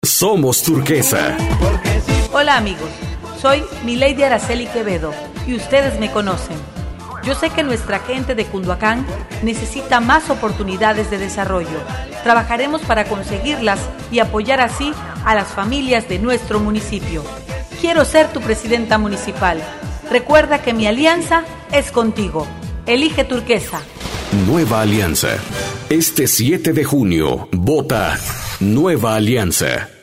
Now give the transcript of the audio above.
Somos Turquesa. Hola amigos, soy Milady Araceli Quevedo y ustedes me conocen. Yo sé que nuestra gente de Cunduacán necesita más oportunidades de desarrollo. Trabajaremos para conseguirlas y apoyar así a las familias de nuestro municipio. Quiero ser tu presidenta municipal. Recuerda que mi alianza es contigo. Elige Turquesa. Nueva Alianza. Este 7 de junio, vota Nueva Alianza.